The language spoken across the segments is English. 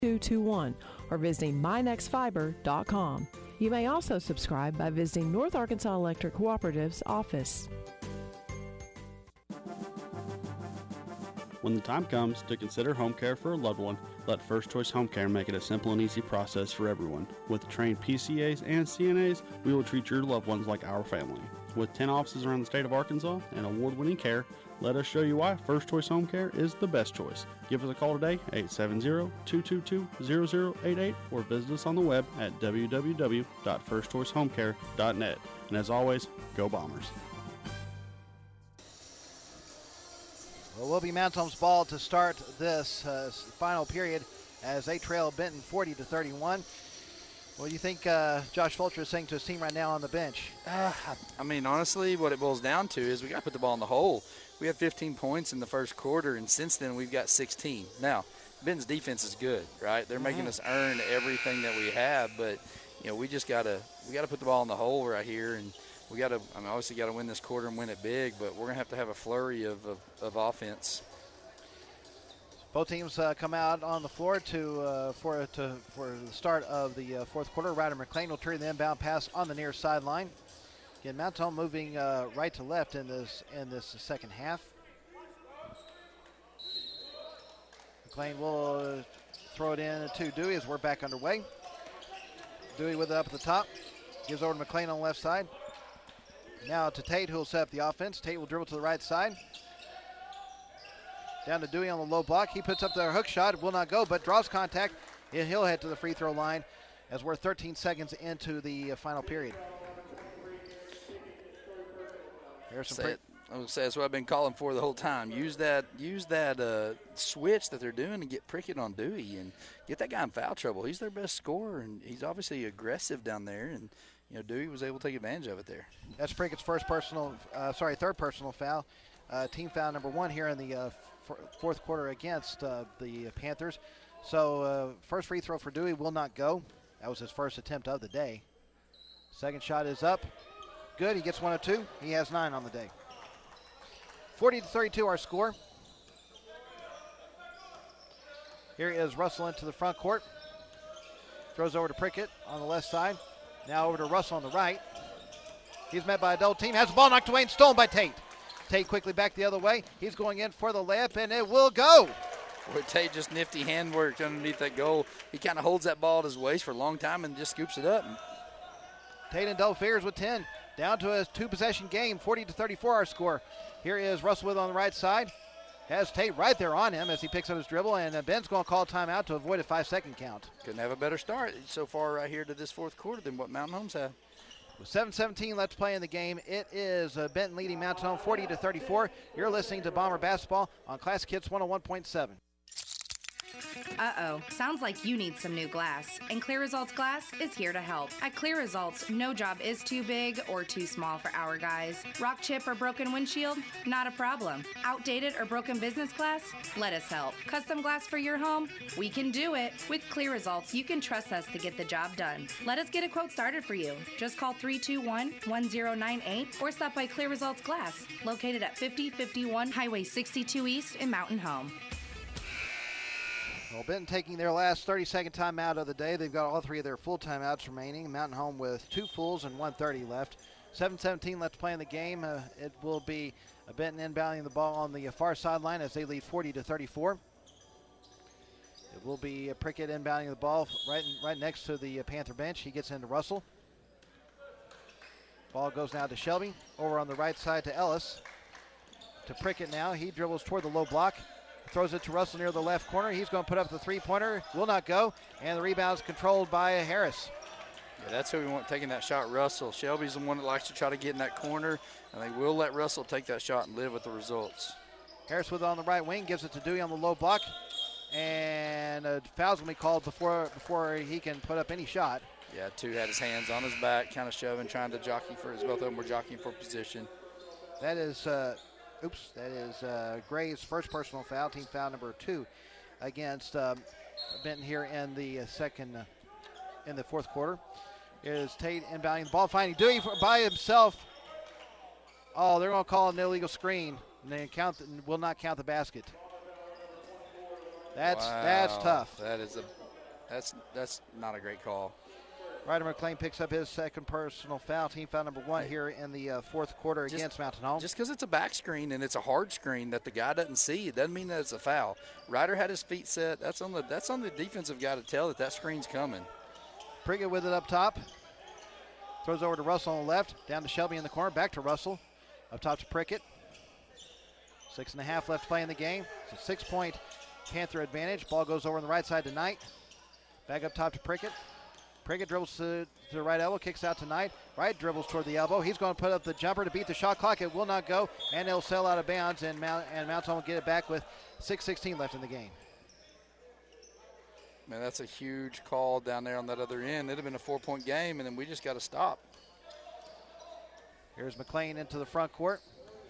221 or visiting mynextfiber.com. You may also subscribe by visiting North Arkansas Electric Cooperative's office. When the time comes to consider home care for a loved one, let First Choice Home Care make it a simple and easy process for everyone. With trained PCAs and CNAs, we will treat your loved ones like our family. With 10 offices around the state of Arkansas and award-winning care, let us show you why First Choice Home Care is the best choice. Give us a call today, 870-222-0088, or visit us on the web at www.firstchoicehomecare.net. And as always, go Bombers. Well, it will be Mount Home's ball to start this final period as they trail Benton 40-31. What do you think Josh Fulcher is saying to his team right now on the bench? I mean, honestly, what it boils down to is we got to put the ball in the hole. We had 15 points in the first quarter, and since then we've got 16. Now, Benton's defense is good, right? They're making us earn everything that we have, but we just we got to put the ball in the hole right here, and we got to. I mean, obviously got to win this quarter and win it big, but we're gonna have a flurry of offense. Both teams come out on the floor for the start of the fourth quarter. Ryder McLean will turn the inbound pass on the near sideline. Again, Mount Home moving right to left in this second half. McLean will throw it in to Dewey as we're back underway. Dewey with it up at the top. Gives over to McLean on the left side. Now to Tate, who will set up the offense. Tate will dribble to the right side. Down to Dewey on the low block. He puts up the hook shot. It will not go, but draws contact. He'll head to the free throw line as we're 13 seconds into the final period. I was going to say that's what I've been calling for the whole time. Use that switch that they're doing to get Prickett on Dewey and get that guy in foul trouble. He's their best scorer, and he's obviously aggressive down there, and Dewey was able to take advantage of it there. That's Prickett's third personal foul. Team foul number 1 here in the fourth quarter against the Panthers. So first free throw for Dewey will not go. That was his first attempt of the day. Second shot is up. Good. He gets 1 of 2. He has 9 on the day. 40-32 our score. Here is Russell into the front court. Throws over to Prickett on the left side. Now over to Russell on the right. He's met by a double team. Has the ball knocked away and stolen by Tate. Tate quickly back the other way. He's going in for the layup, and it will go. Boy, Tate just nifty handwork underneath that goal. He kind of holds that ball at his waist for a long time and just scoops it up. Tate in double figures with 10. Down to a 2-possession game, 40-34 our score. Here is Russell with on the right side. Has Tate right there on him as he picks up his dribble, and Ben's going to call timeout to avoid a 5-second count. Couldn't have a better start so far right here to this fourth quarter than what Mountain Home's had. With 7:17 left to play in the game, it is Benton leading Mountain Home 40-34. You're listening to Bomber Basketball on Classic Hits 101.7. Uh-oh, sounds like you need some new glass, and Clear Results Glass is here to help. At Clear Results, no job is too big or too small for our guys. Rock chip or broken windshield? Not a problem. Outdated or broken business glass? Let us help. Custom glass for your home? We can do it. With Clear Results, you can trust us to get the job done. Let us get a quote started for you. Just call 321-1098 or stop by Clear Results Glass, located at 5051 Highway 62 East in Mountain Home. Well, Benton taking their last 30-second timeout of the day. They've got all 3 of their full timeouts remaining. Mountain Home with 2 fulls and 1:30 left. 7:17 left to play in the game. It will be Benton inbounding the ball on the far sideline as they lead 40-34. It will be Prickett inbounding the ball right next to the Panther bench. He gets into Russell. Ball goes now to Shelby. Over on the right side to Ellis. To Prickett now. He dribbles toward the low block. Throws it to Russell near the left corner. He's going to put up the three-pointer. Will not go. And the rebound's controlled by Harris. Yeah, that's who we want taking that shot, Russell. Shelby's the one that likes to try to get in that corner, and they will let Russell take that shot and live with the results. Harris with it on the right wing. Gives it to Dewey on the low block. And a foul's going to be called before he can put up any shot. Yeah, Two had his hands on his back, kind of shoving, trying to jockey for his. Both of them were jockeying for position. That is Gray's first personal foul, team foul number 2 against Benton here in the in the fourth quarter. Is Tate inbounding the ball, finding Dewey by himself. Oh, they're going to call an illegal screen, and they will not count the basket. That's tough. That is That's not a great call. Ryder McLean picks up his second personal foul, team foul number 1 here in the fourth quarter against Mountain Home. Just because it's a back screen and it's a hard screen that the guy doesn't see, it doesn't mean that it's a foul. Ryder had his feet set. That's on the defensive guy to tell that screen's coming. Priggett with it up top. Throws over to Russell on the left. Down to Shelby in the corner. Back to Russell. Up top to Prickett. 6.5 left to play in the game. It's a 6-point Panther advantage. Ball goes over on the right side to Knight. Back up top to Prickett. Prickett dribbles to the right elbow, kicks out to Knight. Wright dribbles toward the elbow. He's going to put up the jumper to beat the shot clock. It will not go, and it'll sail out of bounds, and Mountain Home will get it back with 6:16 left in the game. Man, that's a huge call down there on that other end. It'd have been a 4-point game, and then we just got to stop. Here's McLean into the front court.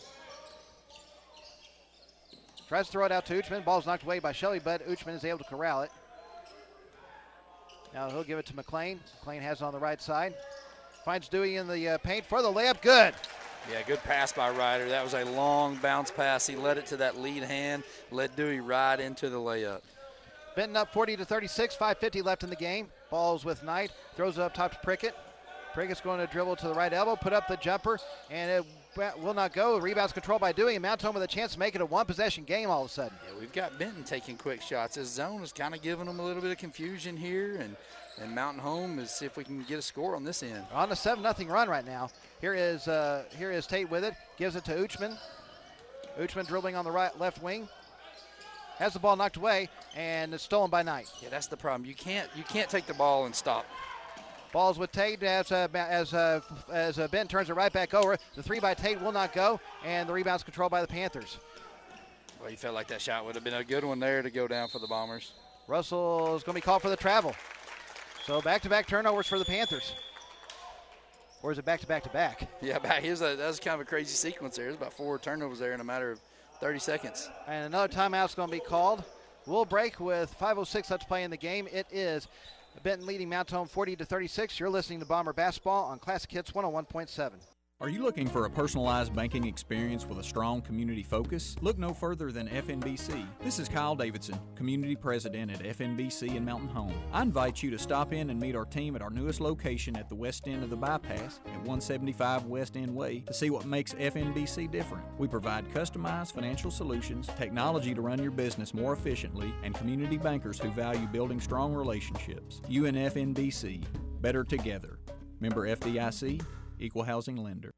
Tries to throw it out to Uchman. Ball's knocked away by Shelby, but Uchman is able to corral it. Now he'll give it to McLean. McLean has it on the right side. Finds Dewey in the paint for the layup. Good. Yeah, good pass by Ryder. That was a long bounce pass. He led it to that lead hand, led Dewey right into the layup. Benton up 40-36, 5:50 left in the game. Ball's with Knight. Throws it up top to Prickett. Prickett's going to dribble to the right elbow, put up the jumper, and it will not go. Rebound's controlled by Dewey, and Mount Home with a chance to make it a one-possession game all of a sudden. Yeah, we've got Benton taking quick shots. His zone is kind of giving them a little bit of confusion here, and Mountain Home is see if we can get a score on this end. On a 7-0 run right now. Here is Tate with it. Gives it to Uchman. Uchman dribbling on the left wing. Has the ball knocked away, and it's stolen by Knight. Yeah, that's the problem. You can't take the ball and stop. Ball's with Tate as Ben turns it right back over. The 3 by Tate will not go, and the rebound's controlled by the Panthers. Well, you felt like that shot would have been a good one there to go down for the Bombers. Russell is going to be called for the travel. So back-to-back turnovers for the Panthers. Or is it back-to-back-to-back? Yeah, that was kind of a crazy sequence there. There's about 4 turnovers there in a matter of 30 seconds. And another timeout's going to be called. We'll break with 5:06 left to play in the game. It is Benton leading Mount Home 40-36. You're listening to Bomber Basketball on Classic Hits 101.7. Are you looking for a personalized banking experience with a strong community focus? Look no further than FNBC. This is Kyle Davidson, Community President at FNBC in Mountain Home. I invite you to stop in and meet our team at our newest location at the west end of the bypass at 175 West End Way to see what makes FNBC different. We provide customized financial solutions, technology to run your business more efficiently, and community bankers who value building strong relationships. You and FNBC, better together. Member FDIC, Equal Housing Lender.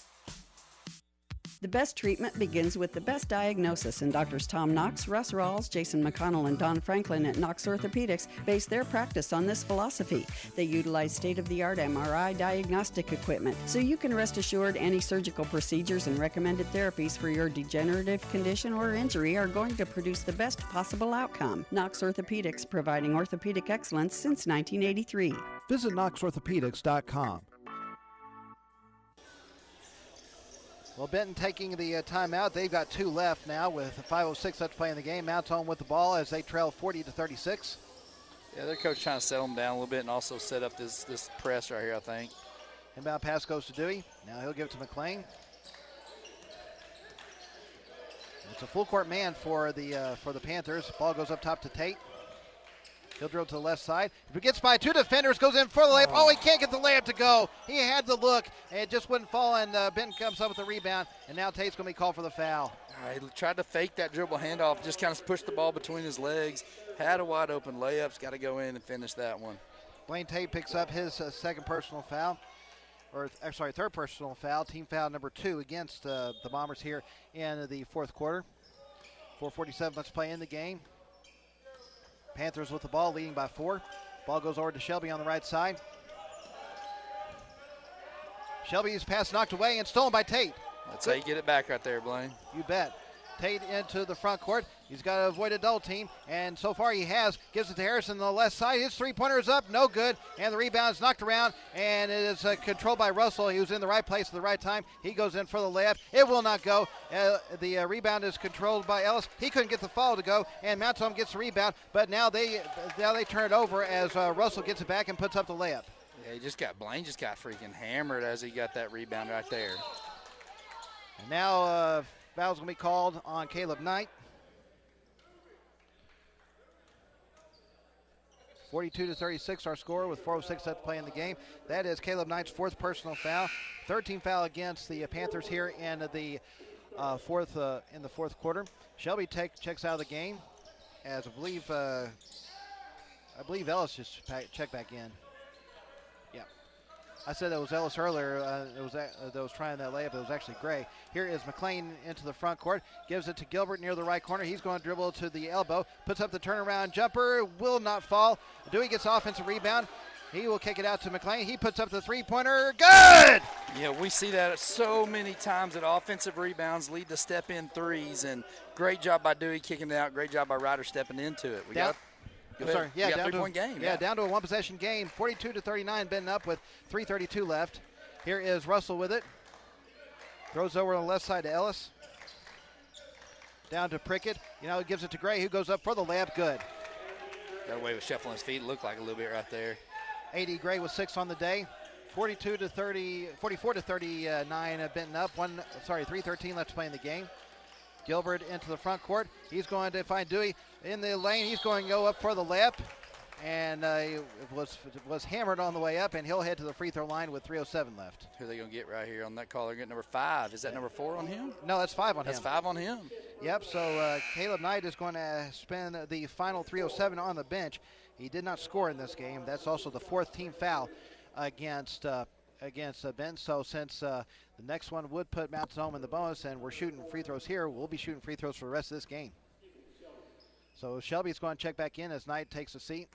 The best treatment begins with the best diagnosis, and Doctors Tom Knox, Russ Rawls, Jason McConnell, and Don Franklin at Knox Orthopedics base their practice on this philosophy. They utilize state-of-the-art MRI diagnostic equipment, so you can rest assured any surgical procedures and recommended therapies for your degenerative condition or injury are going to produce the best possible outcome. Knox Orthopedics, providing orthopedic excellence since 1983. Visit knoxorthopedics.com. Well, Benton taking the timeout. They've got 2 left now with 5:06 left to play in the game. Mount Home with the ball as they trail 40-36. Yeah, their coach trying to settle them down a little bit and also set up this press right here, I think. Inbound pass goes to Dewey. Now he'll give it to McLean. It's a full court man for the Panthers. Ball goes up top to Tate. He'll drill to the left side. If he gets by 2 defenders, goes in for the layup. Oh, he can't get the layup to go. He had the look, and it just wouldn't fall, and Benton comes up with the rebound, and now Tate's going to be called for the foul. He tried to fake that dribble handoff, just kind of pushed the ball between his legs. Had a wide open layup's got to go in and finish that one. Blaine Tate picks up his third personal foul, team foul number 2 against the Bombers here in the fourth quarter. 4:47 left to play in the game. Panthers with the ball, leading by 4. Ball goes over to Shelby on the right side. Shelby's pass knocked away and stolen by Tate. That's how you get it back right there, Blaine. You bet. Tate into the front court. He's got to avoid a double team, and so far he has. Gives it to Harrison on the left side. His three-pointer is up, no good, and the rebound is knocked around, and it is controlled by Russell. He was in the right place at the right time. He goes in for the layup. It will not go. The rebound is controlled by Ellis. He couldn't get the foul to go, and Mount Home gets the rebound, but now they turn it over as Russell gets it back and puts up the layup. Yeah, Blaine just got freaking hammered as he got that rebound right there. And now foul's going to be called on Caleb Knight. 42-36 our score with 4:06 left to play in the game. That is Caleb Knight's 4th personal foul. 13th foul against the Panthers here in the fourth quarter. Shelby checks out of the game, as I believe Ellis just checked back in. Yeah, I said it was Ellis earlier. That was trying that layup. It was actually Gray. Here is McLean into the front court. Gives it to Gilbert near the right corner. He's going to dribble to the elbow. Puts up the turnaround jumper. Will not fall. Dewey gets offensive rebound. He will kick it out to McLean. He puts up the three-pointer. Good! Yeah, we see that so many times that offensive rebounds lead to step-in threes, and great job by Dewey kicking it out. Great job by Ryder stepping into it. Down to a 3-point game. Yeah, down to a one-possession game. 42-39, Benton up with 3:32 left. Here is Russell with it. Throws over on the left side to Ellis. Down to Prickett. Gives it to Gray, who goes up for the layup. Good. Got away with shuffling his feet. Looked like a little bit right there. A.D. Gray with 6 on the day. 44-39, Benton up. 3:13 left to play in the game. Gilbert into the front court. He's going to find Dewey in the lane. He's going to go up for the layup, and it was hammered on the way up, and he'll head to the free throw line with 3:07 left. Who are they going to get right here on that call? They're getting number 5. Is that number 4 on him? No, that's 5 on him. That's 5 on him. Yep, so Caleb Knight is going to spend the final 3:07 on the bench. He did not score in this game. That's also the 4th team foul against Benton. So since the next one would put Mountain Home in the bonus, and we're shooting free throws here, we'll be shooting free throws for the rest of this game. So Shelby's going to check back in as Knight takes a seat.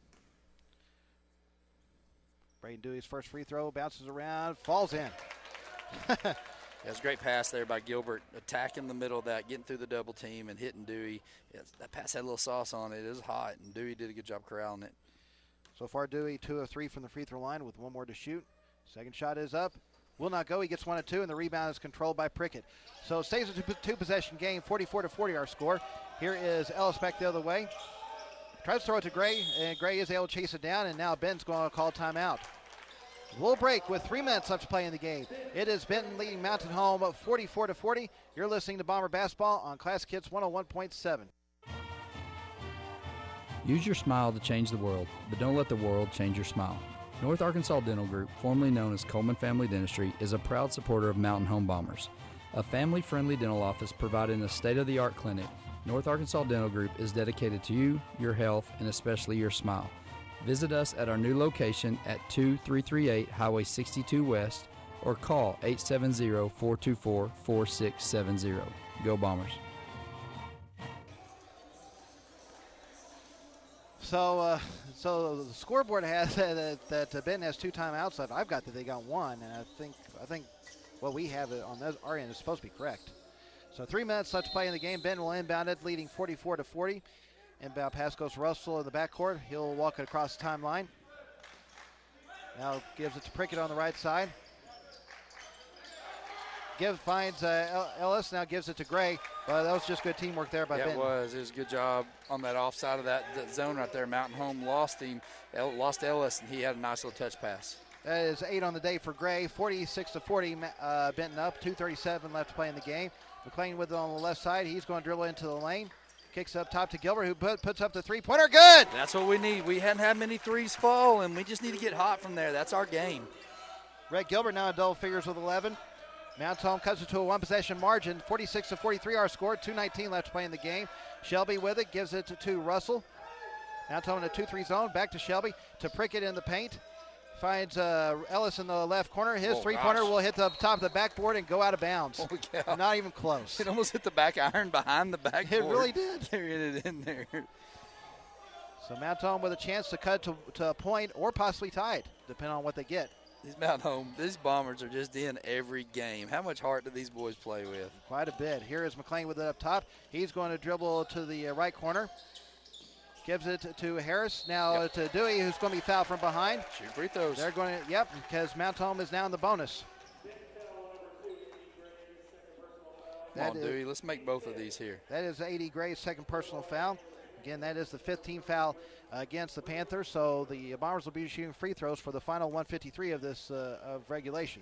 Braden Dewey's first free throw bounces around, falls in. That's a great pass there by Gilbert, attacking the middle of that, getting through the double team and hitting Dewey. That pass had a little sauce on it. It was hot, and Dewey did a good job corralling it. So far, Dewey 2 of 3 from the free throw line with 1 more to shoot. Second shot is up. Will not go. He gets 1 of 2, and the rebound is controlled by Prickett. So it stays a two-possession game, 44-40 our score. Here is Ellis back the other way. Tries to throw it to Gray, and Gray is able to chase it down, and now Benton's going to call timeout. We'll break with 3 minutes left to play in the game. It is Benton leading Mountain Home 44-40. You're listening to Bomber Basketball on Classic Hits 101.7. Use your smile to change the world, but don't let the world change your smile. North Arkansas Dental Group, formerly known as Coleman Family Dentistry, is a proud supporter of Mountain Home Bombers. A family-friendly dental office providing a state-of-the-art clinic, North Arkansas Dental Group is dedicated to you, your health, and especially your smile. Visit us at our new location at 2338 Highway 62 West or call 870-424-4670. Go Bombers. So the scoreboard has that Benton has 2 timeouts left. I've got that they got 1, and I think what we have on our end is supposed to be correct. So 3 minutes left to play in the game. Benton will inbound it, leading 44-40. Inbound pass goes to Russell in the backcourt. He'll walk it across the timeline. Now gives it to Prickett on the right side. Finds Ellis, now gives it to Gray. But that was just good teamwork there by Benton. It was a good job on that offside of that zone right there. Mountain Home lost Ellis, and he had a nice little touch pass. That is 8 on the day for Gray. 46-40, Benton up. 2:37 left to play in the game. McLean with it on the left side. He's going to dribble into the lane. Kicks up top to Gilbert, who puts up the three-pointer. Good! That's what we need. We hadn't had many threes fall, and we just need to get hot from there. That's our game. Red Gilbert now in double figures with 11. Mountain Home cuts it to a one-possession margin. 46-43 our score. 2:19 left to play in the game. Shelby with it. Gives it to Russell. Mountain Home in a 2-3 zone. Back to Shelby. To Prickett in the paint. Finds Ellis in the left corner. His three-pointer will hit the top of the backboard and go out of bounds. Holy cow. Not even close. It almost hit the back iron behind the backboard. It really did. They hit it in there. So Mountain Home with a chance to cut to a point or possibly tie it, depending on what they get. These Bombers are just in every game. How much heart do these boys play with? Quite a bit. Here is McLean with it up top. He's going to dribble to the right corner. Gives it to Harris. Now to Dewey, who's going to be fouled from behind. Shoot free throws. They're going to, because Mountain Home is now in the bonus. Come on, Dewey, let's make both of these here. That is A.D. Gray's second personal foul. Again, that is the 15th foul against the Panthers. So the Bombers will be shooting free throws for the final 153 of this of regulation.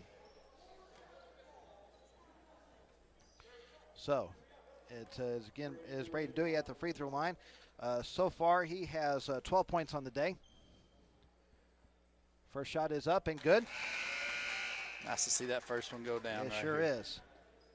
So it is again Braden Dewey at the free throw line. So far, he has 12 points on the day. First shot is up and good. Nice to see that first one go down. It right sure here. is.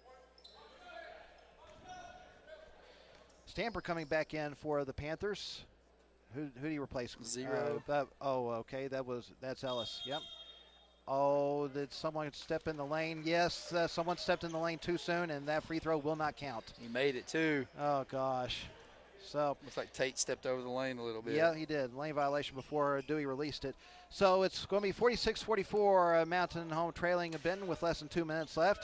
Stamper coming back in for the Panthers. Who do you replace? Zero. Okay, that's Ellis. Yep. Oh, did someone step in the lane? Yes, someone stepped in the lane too soon, and that free throw will not count. He made it too. Oh gosh. So looks like Tate stepped over the lane a little bit. Yeah, he did. Lane violation before Dewey released it. So it's going to be 46-44, Mountain Home trailing a Benton with less than 2 minutes left.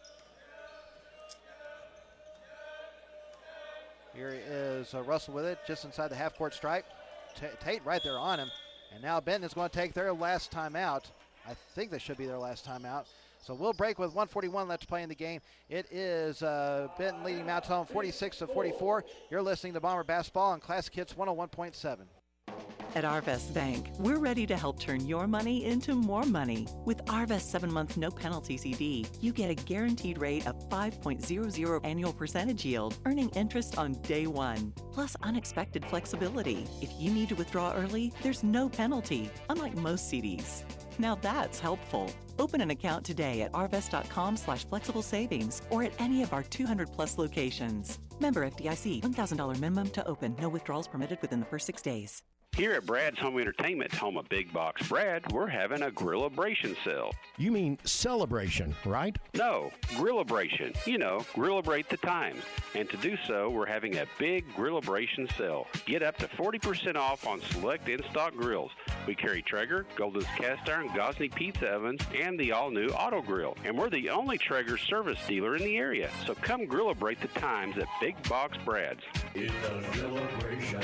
Here is Russell with it, just inside the half-court stripe. Tate right there on him. And now Benton is going to take their last timeout. I think this should be their last timeout. So we'll break with 1:41 left to play in the game. It is Benton leading Mountain Home 46-44. You're listening to Bomber Basketball on Classic Hits 101.7. At Arvest Bank, we're ready to help turn your money into more money. With Arvest 7-month no-penalty CD, you get a guaranteed rate of 5.00 annual percentage yield, earning interest on day one, plus unexpected flexibility. If you need to withdraw early, there's no penalty, unlike most CDs. Now that's helpful. Open an account today at arvest.com/flexible savings or at any of our 200-plus locations. Member FDIC, $1,000 minimum to open. No withdrawals permitted within the first 6 days. Here at Brad's Home Entertainment, home of Big Box Brad, we're having a Grillabration sale. You mean celebration, right? No, Grillabration. You know, Grillabate the times. And to do so, we're having a big Grillabration sale. Get up to 40% off on select in-stock grills. We carry Traeger, Golden's Cast Iron, Gosney Pizza Ovens, and the all-new Auto Grill. And we're the only Traeger service dealer in the area. So come Grillabate the times at Big Box Brad's. In the Grillabration.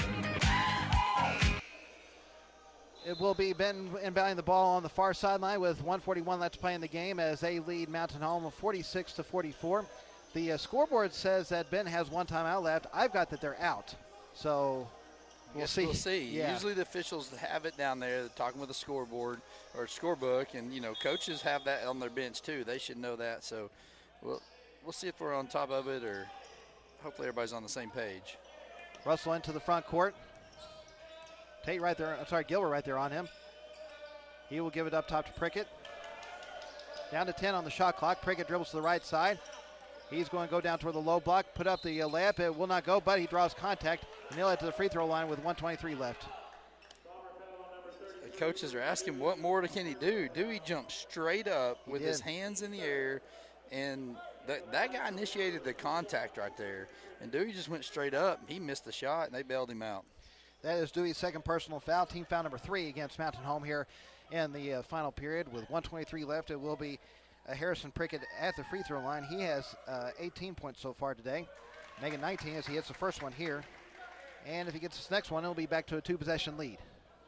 It will be Ben inbounding the ball on the far sideline with 1:41 left to play in the game as they lead Mountain Home 46-44. The scoreboard says that Ben has one timeout left. I've got that they're out. So we'll see. We'll see. Yeah. Usually the officials have it down there talking with the scoreboard or scorebook, and, you know, coaches have that on their bench too. They should know that. So we'll see if we're on top of it, or hopefully everybody's on the same page. Russell into the front court. Tate right there, Gilbert right there on him. He will give it up top to Prickett. Down to 10 on the shot clock. Prickett dribbles to the right side. He's going to go down toward the low block, put up the layup. It will not go, but he draws contact, and he'll head to the free throw line with 1:23 left. The coaches are asking what more can he do. Dewey jumped straight up with his hands in the air, and that guy initiated the contact right there. And Dewey just went straight up. He missed the shot, and they bailed him out. That is Dewey's second personal foul, team foul number 3 against Mountain Home here in the final period. With 1:23 left, it will be Harrison Prickett at the free throw line. He has 18 points so far today, making 19 as he hits the first one here. And if he gets this next one, it'll be back to a 2-possession lead.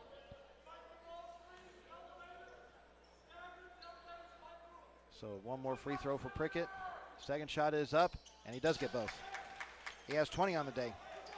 So one more free throw for Prickett. Second shot is up, and he does get both. He has 20 on the day.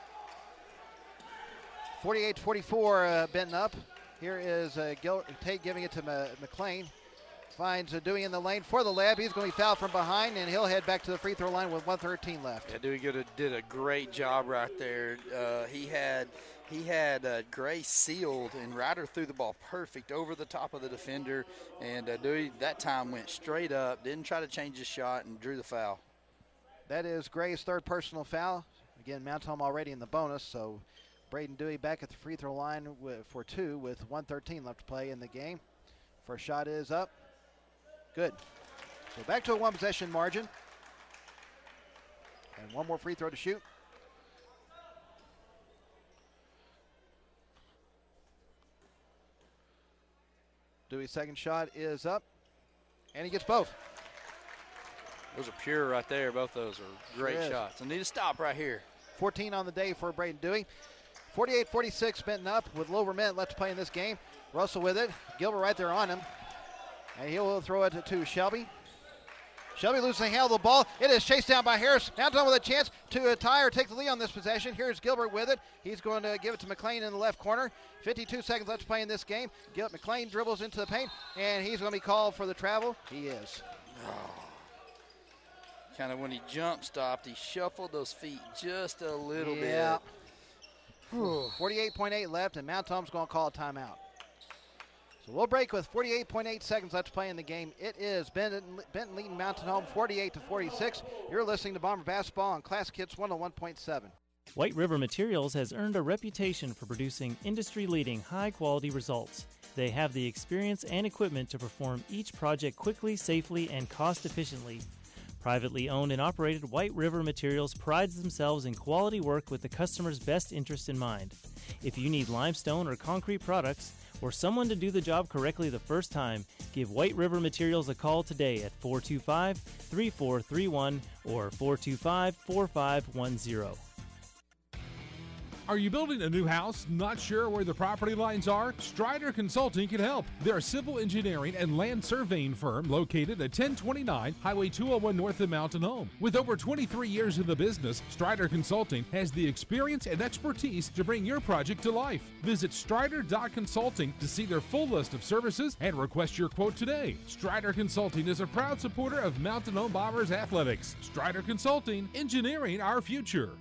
48-44, Benton up. Here is Tate giving it to McLean. Finds Dewey in the lane for the layup. He's going to be fouled from behind, and he'll head back to the free throw line with 1:13 left. Yeah, Dewey did a great job right there. He had Gray sealed, and Ryder threw the ball perfect over the top of the defender. And Dewey that time went straight up, didn't try to change his shot, and drew the foul. That is Gray's third personal foul. Again, Mountain Home already in the bonus, so Braden Dewey back at the free throw line for 2 with 1:13 left to play in the game. First shot is up. Good. So back to a 1-possession margin. And one more free throw to shoot. Dewey's second shot is up. And he gets both. Those are pure right there. Both those are great shots. I need to stop right here. 14 on the day for Braden Dewey. 48-46, Benton up with over a minute left to play in this game. Russell with it. Gilbert right there on him. And he'll throw it to Shelby. Shelby loses the handle of the ball. It is chased down by Harris. Mountain with a chance to tie or take the lead on this possession. Here's Gilbert with it. He's going to give it to McLean in the left corner. 52 seconds left to play in this game. McLean dribbles into the paint, and he's going to be called for the travel. He is. Kind of when he jump stopped, he shuffled those feet just a little bit. 48.8 left, and Mount Home's going to call a timeout. So we'll break with 48.8 seconds left to play in the game. It is Benton leading Mountain Home 48-46. You're listening to Bomber Basketball on Classic Hits 101.7. White River Materials has earned a reputation for producing industry-leading, high-quality results. They have the experience and equipment to perform each project quickly, safely, and cost-efficiently. Privately owned and operated, White River Materials prides themselves in quality work with the customer's best interest in mind. If you need limestone or concrete products, or someone to do the job correctly the first time, give White River Materials a call today at 425-3431 or 425-4510. Are you building a new house, not sure where the property lines are? Strider Consulting can help. They're a civil engineering and land surveying firm located at 1029 Highway 201 north of Mountain Home. With over 23 years in the business, Strider Consulting has the experience and expertise to bring your project to life. Visit strider.consulting to see their full list of services and request your quote today. Strider Consulting is a proud supporter of Mountain Home Bombers athletics. Strider Consulting, engineering our future.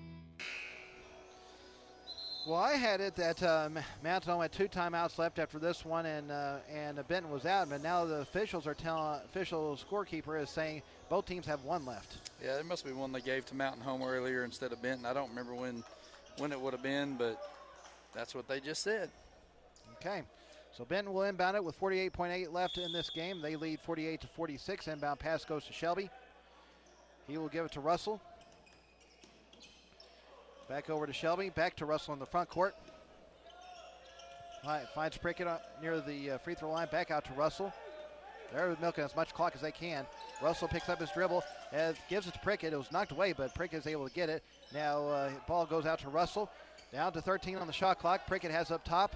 Well, I had it that Mountain Home had 2 timeouts left after this one, and Benton was out. But now the officials are official scorekeeper is saying both teams have 1 left. Yeah, there must be one they gave to Mountain Home earlier instead of Benton. I don't remember when it would have been, but that's what they just said. Okay, so Benton will inbound it with 48.8 left in this game. They lead 48-46. Inbound pass goes to Shelby. He will give it to Russell. Back over to Shelby, back to Russell in the front court. Finds Prickett near the free throw line, back out to Russell. They're milking as much clock as they can. Russell picks up his dribble, gives it to Prickett. It was knocked away, but Prickett is able to get it. Now ball goes out to Russell. Down to 13 on the shot clock. Prickett has up top.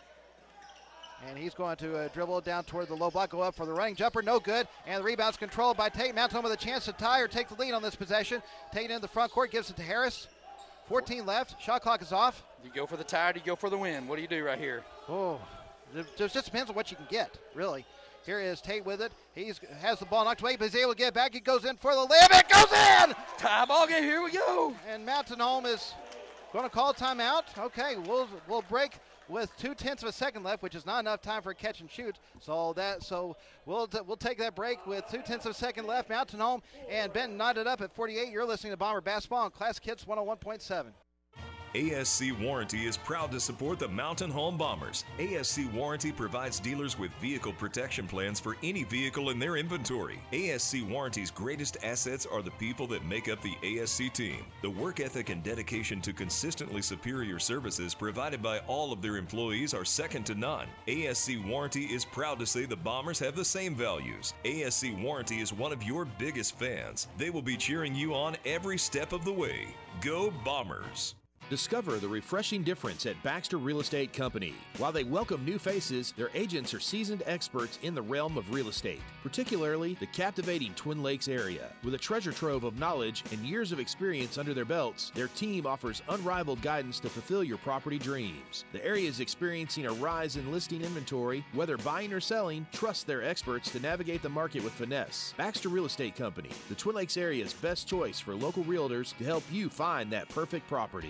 And he's going to dribble down toward the low block, go up for the running jumper, no good. And the rebound's controlled by Tate. Mountain Home with a chance to tie or take the lead on this possession. Tate in the front court, gives it to Harris. 14 left. Shot clock is off. You go for the tie, you go for the win. What do you do right here? Oh, it just depends on what you can get, really. Here is Tate with it. He has the ball knocked away, but he's able to get it back. He goes in for the layup. It goes in! Tie ball game. Here we go. And Mountain Home is going to call timeout. Okay, we'll break with 0.2 of a second left, which is not enough time for a catch and shoot. So we'll take that break with 0.2 of a second left. Mountain Home and Benton knotted up at 48. You're listening to Bomber Basketball on Classic Hits 101.7. ASC Warranty is proud to support the Mountain Home Bombers. ASC Warranty provides dealers with vehicle protection plans for any vehicle in their inventory. ASC Warranty's greatest assets are the people that make up the ASC team. The work ethic and dedication to consistently superior services provided by all of their employees are second to none. ASC Warranty is proud to say the Bombers have the same values. ASC Warranty is one of your biggest fans. They will be cheering you on every step of the way. Go Bombers! Discover the refreshing difference at Baxter Real Estate Company. While they welcome new faces, their agents are seasoned experts in the realm of real estate, particularly the captivating Twin Lakes area. With a treasure trove of knowledge and years of experience under their belts, their team offers unrivaled guidance to fulfill your property dreams. The area is experiencing a rise in listing inventory. Whether buying or selling, trust their experts to navigate the market with finesse. Baxter Real Estate Company, the Twin Lakes area's best choice for local realtors to help you find that perfect property.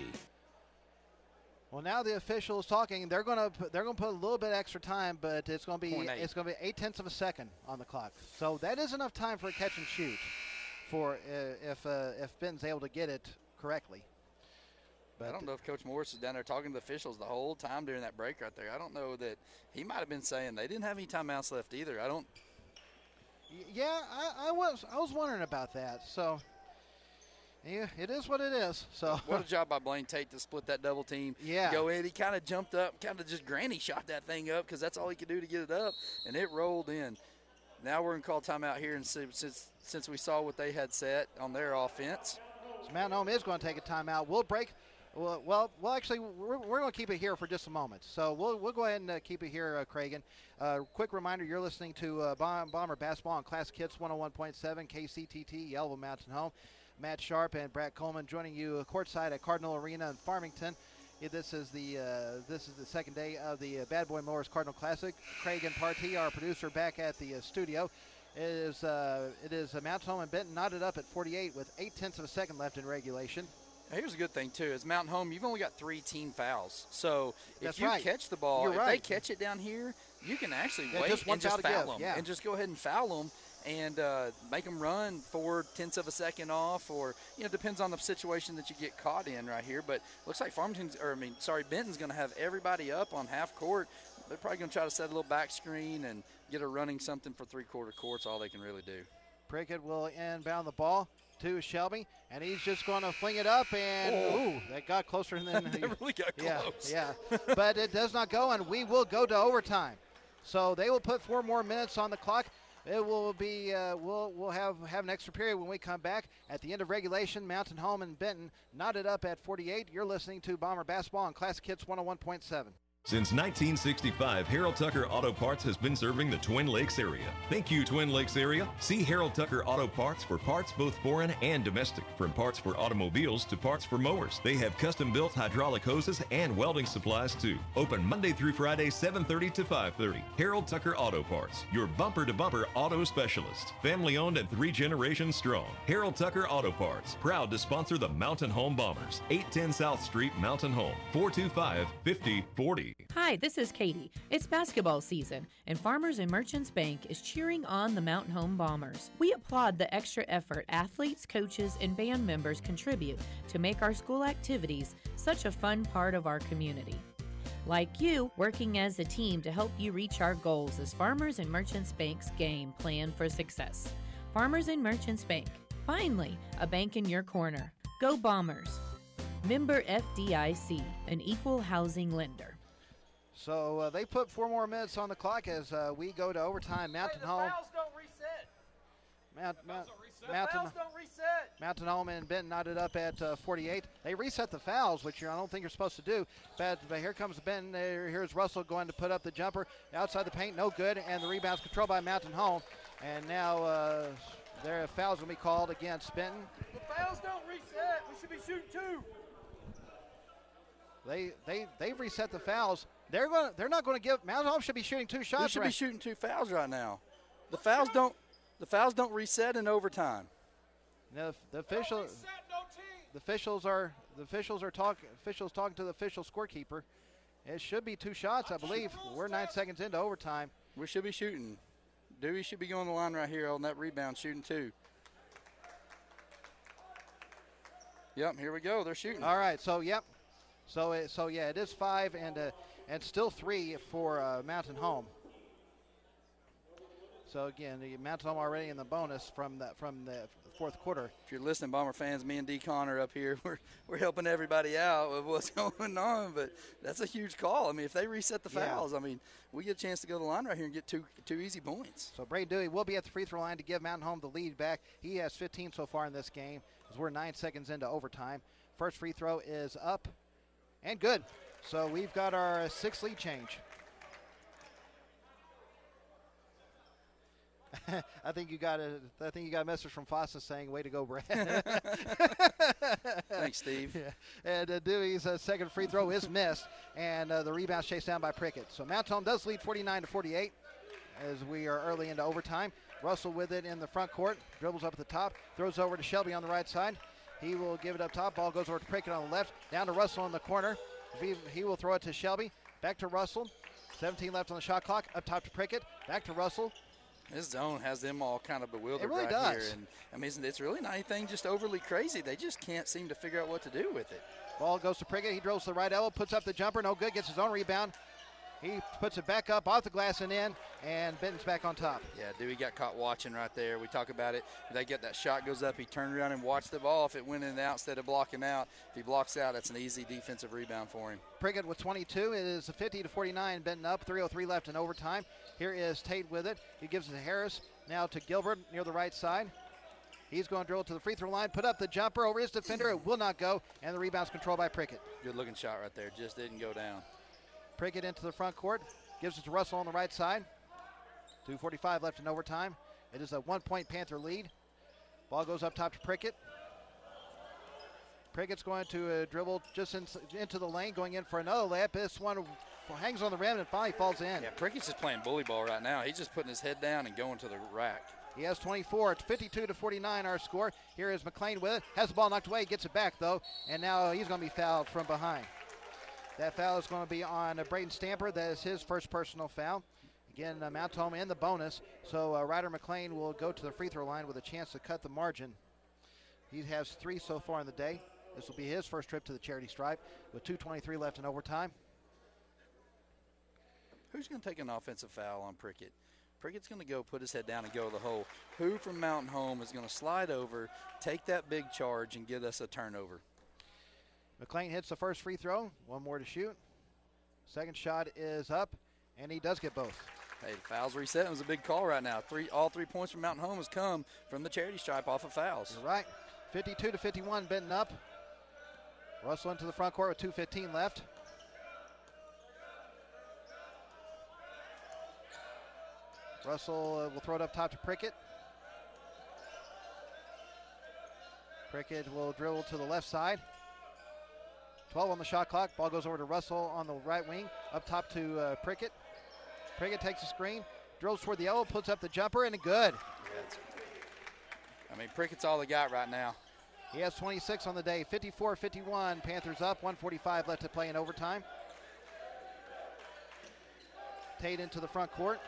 Well, now the official is talking. They're going to put a little bit extra time, but it's going to be 0.8 of a second on the clock. So that is enough time for a catch and shoot, for if Benton's able to get it correctly. But I don't know if Coach Morris is down there talking to the officials the whole time during that break right there. I don't know that he might have been saying they didn't have any timeouts left either. I don't. Yeah, I was wondering about that. So. Yeah, it is what it is. So what a job by Blaine Tate to split that double team. Yeah. Go in. He kind of jumped up, kind of just granny shot that thing up because that's all he could do to get it up, and it rolled in. Now we're going to call timeout here, and since we saw what they had set on their offense. So Mountain Home is going to take a timeout. We'll break. Well, actually, we're going to keep it here for just a moment. So we'll go ahead and keep it here, Cragen. Quick reminder, you're listening to Bomber Basketball on Classic Hits 101.7 KCTT, Yellowville Mountain Home. Matt Sharp and Brett Coleman joining you courtside at Cardinal Arena in Farmington. This is the second day of the Bad Boy Mowers Cardinal Classic. Craig and Partee, our producer, back at the studio. It is Mountain Home and Benton knotted up at 48 with 0.8 of a second left in regulation. Here's a good thing, too. As Mountain Home, you've only got 3 team fouls. So That's if you right. catch the ball, You're if right. they catch it down here, you can actually wait just one and just foul to foul give, them. yeah. And just go ahead and foul them and make them run 0.4 of a second off, or, depends on the situation that you get caught in right here. But looks like Benton's going to have everybody up on half court. They're probably going to try to set a little back screen and get a running something for three-quarter courts, all they can really do. Prickett will inbound the ball to Shelby, and he's just going to fling it up, and that got closer than that really got close. Yeah. But it does not go, and we will go to overtime. So they will put 4 more minutes on the clock. It will be we'll have an extra period when we come back. At the end of regulation, Mountain Home and Benton knotted up at 48. You're listening to Bomber Basketball on Classic Hits 101.7. Since 1965, Harold Tucker Auto Parts has been serving the Twin Lakes area. Thank you, Twin Lakes area. See Harold Tucker Auto Parts for parts both foreign and domestic. From parts for automobiles to parts for mowers. They have custom-built hydraulic hoses and welding supplies, too. Open Monday through Friday, 7:30 to 5:30. Harold Tucker Auto Parts, your bumper-to-bumper auto specialist. Family-owned and 3 generations strong. Harold Tucker Auto Parts, proud to sponsor the Mountain Home Bombers. 810 South Street, Mountain Home, 425-5040. Hi, this is Katie. It's basketball season, and Farmers and Merchants Bank is cheering on the Mountain Home Bombers. We applaud the extra effort athletes, coaches, and band members contribute to make our school activities such a fun part of our community. Like you, working as a team to help you reach our goals is Farmers and Merchants Bank's game plan for success. Farmers and Merchants Bank. Finally, a bank in your corner. Go Bombers. Member FDIC, an equal housing lender. So they put 4 more minutes on the clock as we go to overtime. Mountain Home. Fouls don't reset. Mountain Home and Benton knotted up at 48. They reset the fouls, which I don't think you're supposed to do. But here comes Benton. Here's Russell going to put up the jumper outside the paint. No good. And the rebound's controlled by Mountain Home. And now their fouls will be called against Benton. The fouls don't reset. We should be shooting 2. They've reset the fouls. They're not going to give. Mountain Home should be shooting 2 shots. We should be shooting 2 fouls right now. The fouls don't reset in overtime. Now the officials talking to the official scorekeeper. It should be 2 shots, I believe. We're 9 seconds into overtime. We should be shooting. Dewey should be going the line right here on that rebound, shooting 2. Yep, here we go. They're shooting. All right, so yep. So it is 5 and still 3 for Mountain Home. So again, the Mountain Home already in the bonus from the 4th quarter. If you're listening, Bomber fans, me and D. Connor up here, we're helping everybody out with what's going on. But that's a huge call. I mean, if they reset the fouls, I mean, we get a chance to go to the line right here and get two easy points. So Braden Dewey will be at the free throw line to give Mountain Home the lead back. He has 15 so far in this game as we're 9 seconds into overtime. First free throw is up. And good. So we've got our 6th lead change. I think you got a message from Fossa saying, "Way to go, Brad." Thanks, Steve. Yeah. And Dewey's second free throw is missed, and the rebound's chased down by Prickett. So Mountain Home does lead 49-48 as we are early into overtime. Russell with it in the front court, dribbles up at the top, throws over to Shelby on the right side. He will give it up top. Ball goes over to Prickett on the left. Down to Russell in the corner. He will throw it to Shelby. Back to Russell. 17 left on the shot clock. Up top to Prickett. Back to Russell. This zone has them all kind of bewildered. It really right does. Here. And I mean, it's really not anything just overly crazy. They just can't seem to figure out what to do with it. Ball goes to Prickett. He drills to the right elbow, puts up the jumper. No good. Gets his own rebound. He puts it back up off the glass and in, and Benton's back on top. Yeah, Dewey got caught watching right there. We talk about it. If they get that shot goes up, he turned around and watched the ball. If it went in and out instead of blocking out, if he blocks out, that's an easy defensive rebound for him. Prickett with 22. It is 50-49. Benton up. 3:03 left in overtime. Here is Tate with it. He gives it to Harris. Now to Gilbert near the right side. He's going to drill to the free throw line. Put up the jumper over his defender. It will not go, and the rebound's controlled by Prickett. Good looking shot right there. Just didn't go down. Prickett into the front court. Gives it to Russell on the right side. 2:45 left in overtime. It is a 1-point Panther lead. Ball goes up top to Prickett. Prickett's going to dribble just into the lane, going in for another layup. This one hangs on the rim and finally falls in. Yeah, Prickett's just playing bully ball right now. He's just putting his head down and going to the rack. He has 24. It's 52-49 our score. Here is McLean with it. Has the ball knocked away. Gets it back, though. And now he's going to be fouled from behind. That foul is going to be on Braden Stamper. That is his first personal foul. Again, Mountain Home in the bonus. So Ryder McLean will go to the free throw line with a chance to cut the margin. He has 3 so far in the day. This will be his first trip to the charity stripe with 2:23 left in overtime. Who's going to take an offensive foul on Prickett? Prickett's going to go put his head down and go to the hole. Who from Mountain Home is going to slide over, take that big charge, and get us a turnover? McLean hits the first free throw. 1 more to shoot. Second shot is up, and he does get both. Hey, the fouls reset. It was a big call right now. All 3 points from Mountain Home has come from the charity stripe off of fouls. You're right. 52-51, Benton up. Russell into the front court with 2:15 left. Russell will throw it up top to Prickett. Prickett will dribble to the left side. 12 on the shot clock. Ball goes over to Russell on the right wing. Up top to Prickett. Prickett takes a screen, drills toward the elbow, puts up the jumper, and good. I mean, Prickett's all they got right now. He has 26 on the day. 54-51. Panthers up. 1:45 left to play in overtime. Tate into the front court.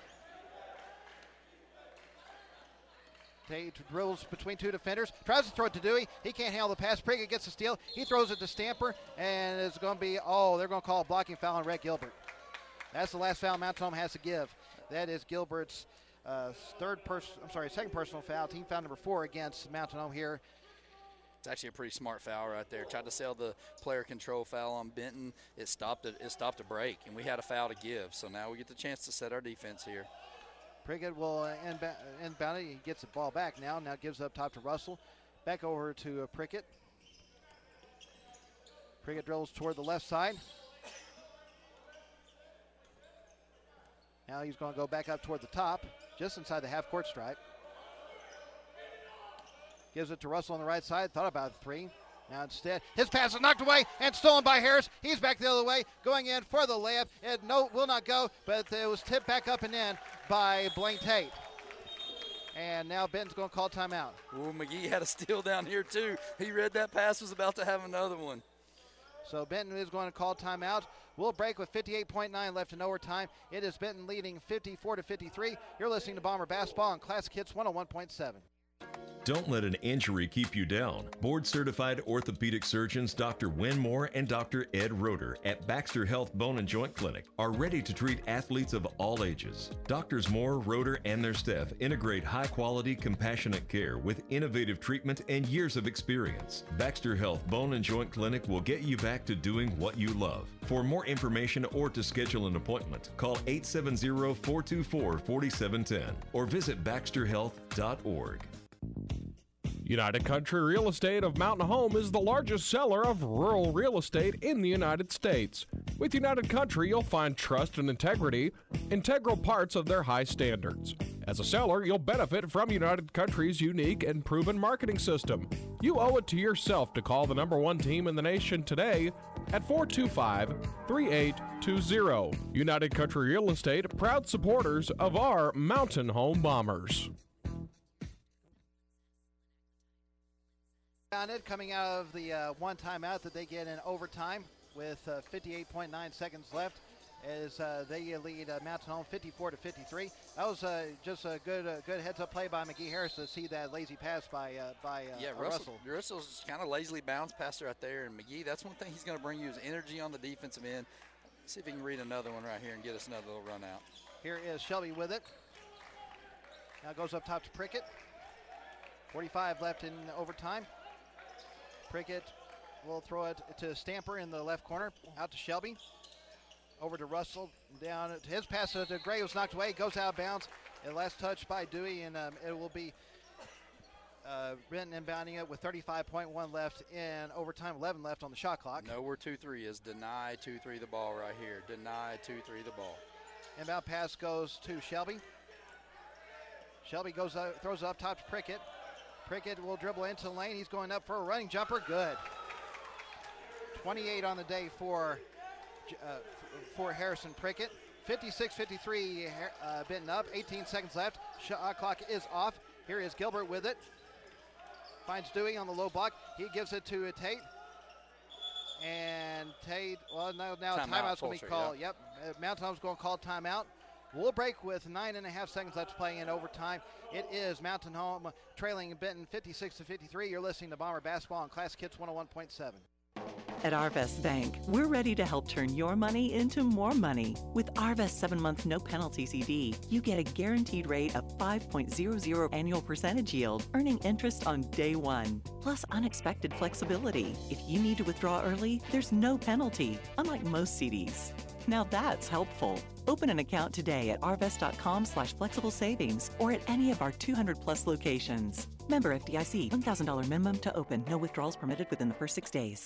Tate drills between 2 defenders. Tries to throw it to Dewey. He can't handle the pass. Prickett gets the steal. He throws it to Stamper, and it's going to be, they're going to call a blocking foul on Rhett Gilbert. That's the last foul Mountain Home has to give. That is Gilbert's second personal foul. Team foul number 4 against Mountain Home here. It's actually a pretty smart foul right there. Tried to sell the player control foul on Benton. It stopped a break, and we had a foul to give. So now we get the chance to set our defense here. Prickett will inbound it. He gets the ball back now. Now gives up top to Russell. Back over to Prickett. Prickett drills toward the left side. Now he's going to go back up toward the top, just inside the half-court stripe. Gives it to Russell on the right side. Thought about a 3. Now instead, his pass is knocked away and stolen by Harris. He's back the other way, going in for the layup. It will not go, but it was tipped back up and in by Blaine Tate. And now Benton's going to call timeout. Ooh, McGee had a steal down here too. He read that pass, was about to have another one. So Benton is going to call timeout. We'll break with 58.9 left in overtime. It is Benton leading 54-53. You're listening to Bomber Basketball on Classic Hits 101.7. Don't let an injury keep you down. Board-certified orthopedic surgeons Dr. Win Moore and Dr. Ed Roeder at Baxter Health Bone and Joint Clinic are ready to treat athletes of all ages. Doctors Moore, Roeder, and their staff integrate high-quality, compassionate care with innovative treatment and years of experience. Baxter Health Bone and Joint Clinic will get you back to doing what you love. For more information or to schedule an appointment, call 870-424-4710 or visit baxterhealth.org. United Country Real Estate of Mountain Home is the largest seller of rural real estate in the United States. With United Country, you'll find trust and integrity, integral parts of their high standards. As a seller, you'll benefit from United Country's unique and proven marketing system. You owe it to yourself to call the #1 team in the nation today at 425-3820. United Country Real Estate, proud supporters of our Mountain Home Bombers. Coming out of the one timeout that they get in overtime with 58.9 seconds left as they lead Mountain Home 54-53. That was just a good heads-up play by McGee Harris to see that lazy pass by Russell. Russell's kind of lazily bounced past right there, and McGee, that's one thing he's going to bring you is energy on the defensive end. See if he can read another one right here and get us another little run out. Here is Shelby with it. Now goes up top to Prickett. 45 left in overtime. Prickett will throw it to Stamper in the left corner. Out to Shelby. Over to Russell. Down to his pass to Gray was knocked away. Goes out of bounds. And last touch by Dewey, and it will be Benton inbounding it with 35.1 left in overtime. 11 left on the shot clock. Know where 2-3 is. Deny 2-3 the ball right here. Deny 2-3 the ball. Inbound pass goes to Shelby. Shelby goes throws it up top to Prickett. Prickett will dribble into the lane. He's going up for a running jumper. Good. 28 on the day for Harrison Prickett. 56-53, Benton up. 18 seconds left. Shot clock is off. Here is Gilbert with it. Finds Dewey on the low block. He gives it to Tate. And Tate, well, now timeout's going to be called. Yep. Mountain Home's going to call timeout. We'll break with 9.5 seconds left to play in overtime. It is Mountain Home trailing Benton 56-53. You're listening to Bomber Basketball on Classic Hits 101.7. At Arvest Bank, we're ready to help turn your money into more money. With Arvest 7-month no-penalty CD, you get a guaranteed rate of 5.00 annual percentage yield, earning interest on day one, plus unexpected flexibility. If you need to withdraw early, there's no penalty, unlike most CDs. Now that's helpful. Open an account today at arvest.com/flexible savings or at any of our 200-plus locations. Member FDIC, $1,000 minimum to open. No withdrawals permitted within the first 6 days.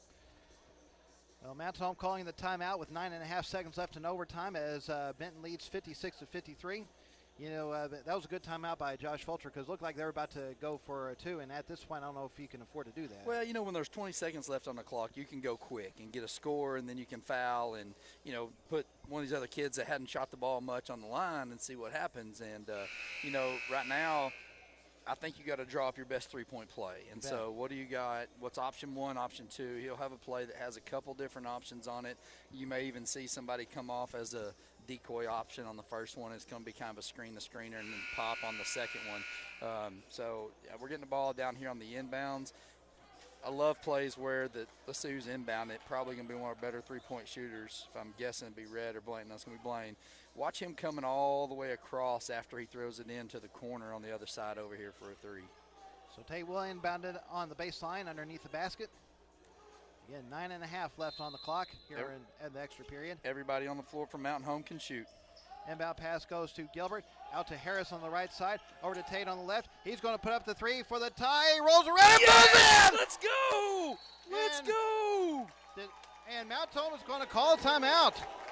Well, Mountain Home calling the timeout with 9.5 seconds left in overtime as Benton leads 56-53. You know, that was a good timeout by Josh Fulcher because it looked like they were about to go for a two, and at this point, I don't know if you can afford to do that. Well, you know, when there's 20 seconds left on the clock, you can go quick and get a score, and then you can foul and, you know, put one of these other kids that hadn't shot the ball much on the line and see what happens. And, you know, right now, I think you got to draw up your best three-point play. And so what do you got? What's option one, option two? He'll have a play that has a couple different options on it. You may even see somebody come off as a decoy option on the first one. It's going to be kind of a screen the screener and then pop on the second one. So we're getting the ball down here on the inbounds. I love plays where let's see who's inbound. It's probably going to be one of our better three-point shooters. If I'm guessing, it'd be Red or Blaine. That's going to be Blaine. Watch him coming all the way across after he throws it into the corner on the other side over here for a three. So Tate will inbound it on the baseline underneath the basket. Again, 9.5 left on the clock here in the extra period. Everybody on the floor from Mountain Home can shoot. Inbound pass goes to Gilbert. Out to Harris on the right side. Over to Tate on the left. He's going to put up the three for the tie. He rolls around and yes! Let's go! Let's go! And Mountain Home is going to call a timeout.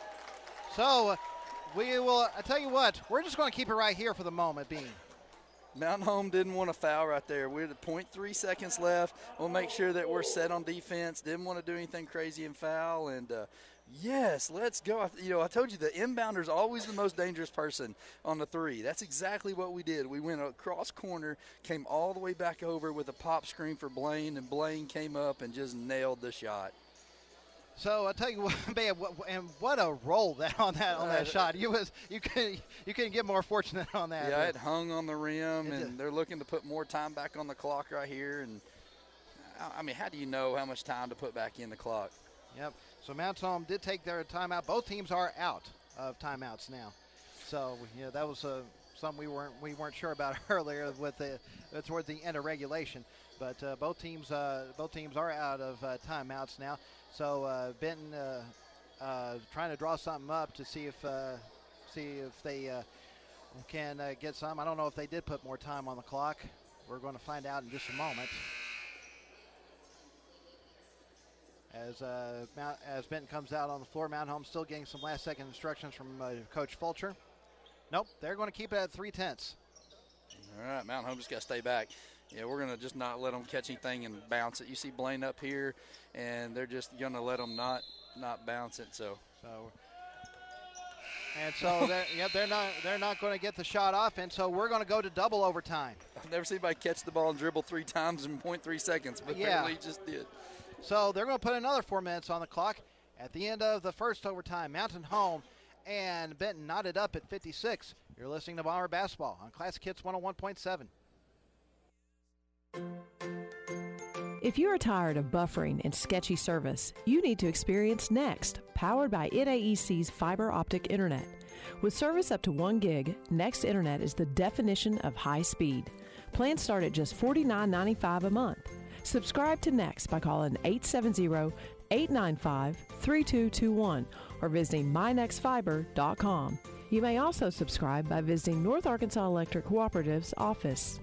So we will, I tell you what, we're just going to keep it right here for the moment being. Mountain Home didn't want to foul right there. We're at 0.3 seconds left. We'll make sure that we're set on defense. Didn't want to do anything crazy and foul. And, yes, let's go. You know, I told you the inbounder is always the most dangerous person on the three. That's exactly what we did. We went across corner, came all the way back over with a pop screen for Blaine, and Blaine came up and just nailed the shot. So I tell you what, man, what a roll on that shot. You couldn't get more fortunate on that. Yeah, it hung on the rim, and they're looking to put more time back on the clock right here. And I mean, how do you know how much time to put back in the clock? Yep. So Mountain Home did take their timeout. Both teams are out of timeouts now. So that was something we weren't sure about earlier with towards the end of regulation. But both teams are out of timeouts now. So Benton trying to draw something up to see if they can get some. I don't know if they did put more time on the clock. We're going to find out in just a moment. As Benton comes out on the floor, Mountain Home still getting some last-second instructions from Coach Fulcher. Nope, they're going to keep it at 3/10. All right, Mountain Home just got to stay back. Yeah, we're going to just not let them catch anything and bounce it. You see Blaine up here, and they're just going to let them not bounce it. So they're not going to get the shot off, and so we're going to go to double overtime. I've never seen anybody catch the ball and dribble 3 times in 0.3 seconds, but apparently he just did. So they're going to put another 4 minutes on the clock at the end of the first overtime. Mountain Home and Benton knotted up at 56. You're listening to Bomber Basketball on Classic Hits 101.7. If you are tired of buffering and sketchy service, you need to experience Next, powered by NAEC's fiber optic internet. With service up to 1 gig, Next Internet is the definition of high speed. Plans start at just $49.95 a month. Subscribe to Next by calling 870-895-3221 or visiting mynextfiber.com. You may also subscribe by visiting North Arkansas Electric Cooperative's office.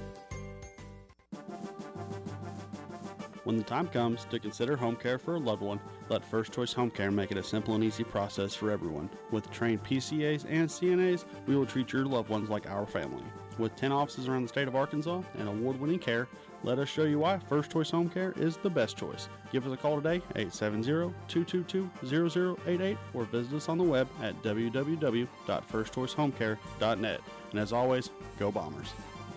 When the time comes to consider home care for a loved one, let First Choice Home Care make it a simple and easy process for everyone. With trained PCAs and CNAs, we will treat your loved ones like our family. With 10 offices around the state of Arkansas and award-winning care, let us show you why First Choice Home Care is the best choice. Give us a call today, 870-222-0088, or visit us on the web at www.firstchoicehomecare.net. And as always, go Bombers.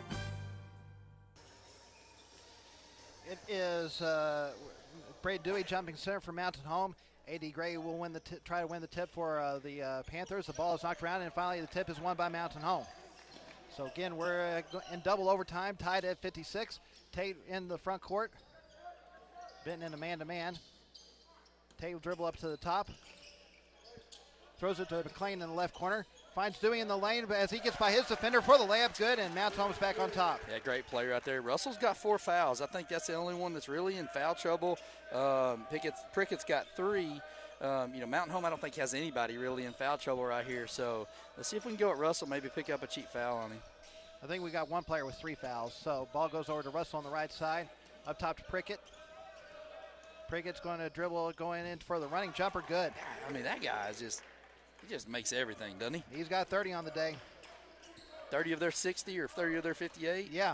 It is Braden Dewey jumping center for Mountain Home. A.D. Gray will win try to win the tip for the Panthers. The ball is knocked around, and finally the tip is won by Mountain Home. So again, we're in double overtime, tied at 56. Tate in the front court. Benton in a man-to-man. Tate will dribble up to the top. Throws it to McLean in the left corner. Finds Dewey in the lane, but as he gets by his defender for the layup, good, and Mountain Home's back on top. Yeah, great play right there. Russell's got 4 fouls. I think that's the only one that's really in foul trouble. Prickett's got 3. Mountain Home I don't think has anybody really in foul trouble right here. So let's see if we can go at Russell, maybe pick up a cheap foul on him. I think we got one player with 3 fouls. So ball goes over to Russell on the right side. Up top to Prickett. Prickett's going to dribble going in for the running jumper. Good. I mean, that guy is just makes everything, doesn't he? He's got 30 on the day. 30 of their 60 or 30 of their 58? Yeah.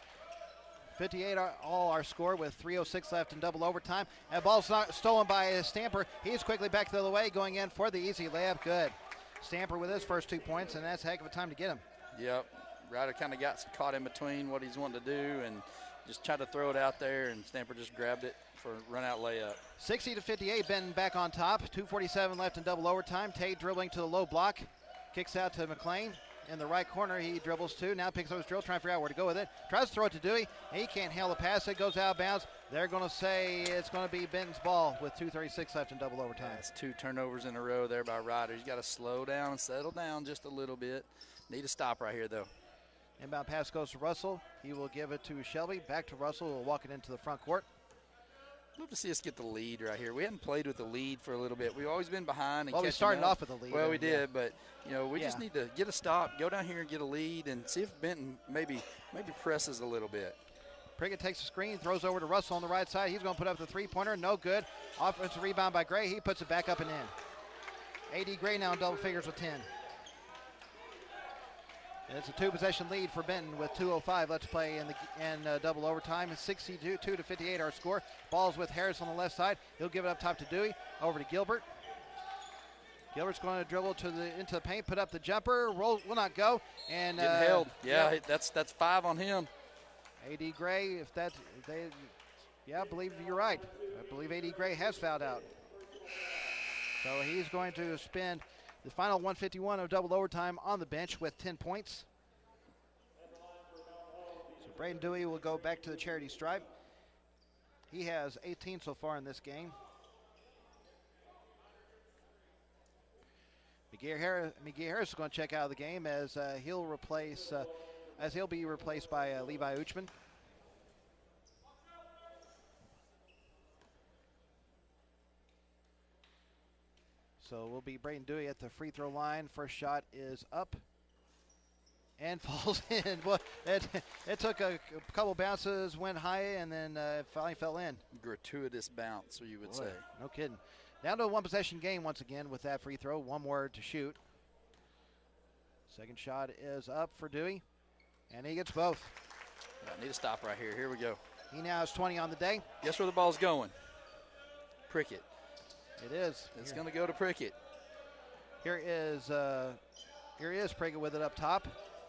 58 all our score with 3:06 left in double overtime. And ball's not stolen by Stamper. He's quickly back the other way, going in for the easy layup. Good. Stamper with his first 2 points, and that's a heck of a time to get him. Yep. Ryder kind of got caught in between what he's wanting to do and just tried to throw it out there, and Stamper just grabbed it for a run-out layup. 60-58, Benton back on top. 2:47 left in double overtime. Tate dribbling to the low block. Kicks out to McLean. In the right corner, he dribbles 2. Now picks up his drill, trying to figure out where to go with it. Tries to throw it to Dewey. He can't handle the pass. It goes out of bounds. They're going to say it's going to be Benton's ball with 2:36 left in double overtime. That's 2 turnovers in a row there by Ryder. He's got to slow down and settle down just a little bit. Need a stop right here, though. Inbound pass goes to Russell. He will give it to Shelby. Back to Russell. We'll walk it into the front court. I'd love to see us get the lead right here. We haven't played with the lead for a little bit. We've always been behind. And we started off with a lead. Well, we did, but we just need to get a stop, go down here and get a lead, and see if Benton maybe presses a little bit. Prickett takes the screen, throws over to Russell on the right side. He's going to put up the 3-pointer. No good. Offensive rebound by Gray. He puts it back up and in. A.D. Gray now in double figures with 10. And it's a 2-possession lead for Benton with 2:05 left to play in double overtime. 62-58 our score. Ball's with Harris on the left side. He'll give it up top to Dewey. Over to Gilbert. Gilbert's going to dribble into the paint, put up the jumper. Roll will not go. And getting held. Yeah, that's 5 on him. A.D. Gray, I believe you're right. I believe A.D. Gray has fouled out. So he's going to spend the final 151 of double overtime on the bench with 10 points. So Braden Dewey will go back to the charity stripe. He has 18 so far in this game. McGee Harris is going to check out of the game as he'll be replaced by Levi Uchman. So we'll be Braden Dewey at the free throw line. First shot is up and falls in. Well, it took a couple bounces, went high, and then finally fell in. Gratuitous bounce, you would say. No kidding. Down to a 1-possession game once again with that free throw. 1 more to shoot. Second shot is up for Dewey, and he gets both. I need to stop right here. Here we go. He now has 20 on the day. Guess where the ball's going? Prickett. It is. It's going to go to Prickett. Here is Prickett with it up top.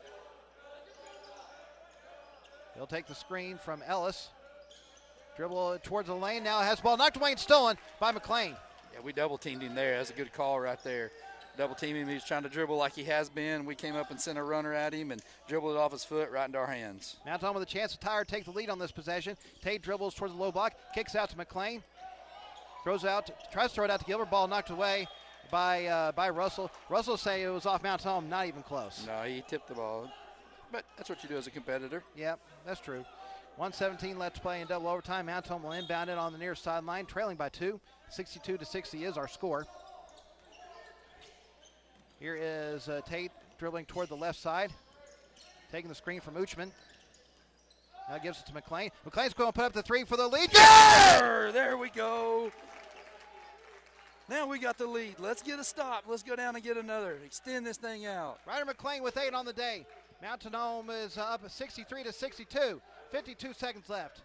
He'll take the screen from Ellis. Dribble towards the lane. Now has the ball knocked away and stolen by McLean. Yeah, we double teamed him there. That's a good call right there. Double team him. He was trying to dribble like he has been. We came up and sent a runner at him and dribbled it off his foot right into our hands. Mountain Home with a chance to tie or take the lead on this possession. Tate dribbles towards the low block. Kicks out to McLean. Tries to throw it out to Gilbert. Ball knocked away by Russell. Russell say it was off Mountain Home. Not even close. No, he tipped the ball. But that's what you do as a competitor. Yep, that's true. 1:17 left to play in double overtime. Mountain Home will inbound it on the near sideline, trailing by 2. 62-60 is our score. Here is Tate dribbling toward the left side, taking the screen from Uchman. Now gives it to McLean. McLean's going to put up the 3 for the lead. Yeah! There we go. Now we got the lead. Let's get a stop. Let's go down and get another. Extend this thing out. Ryder McLean with 8 on the day. Mountain Home is up 63-62. 52 seconds left.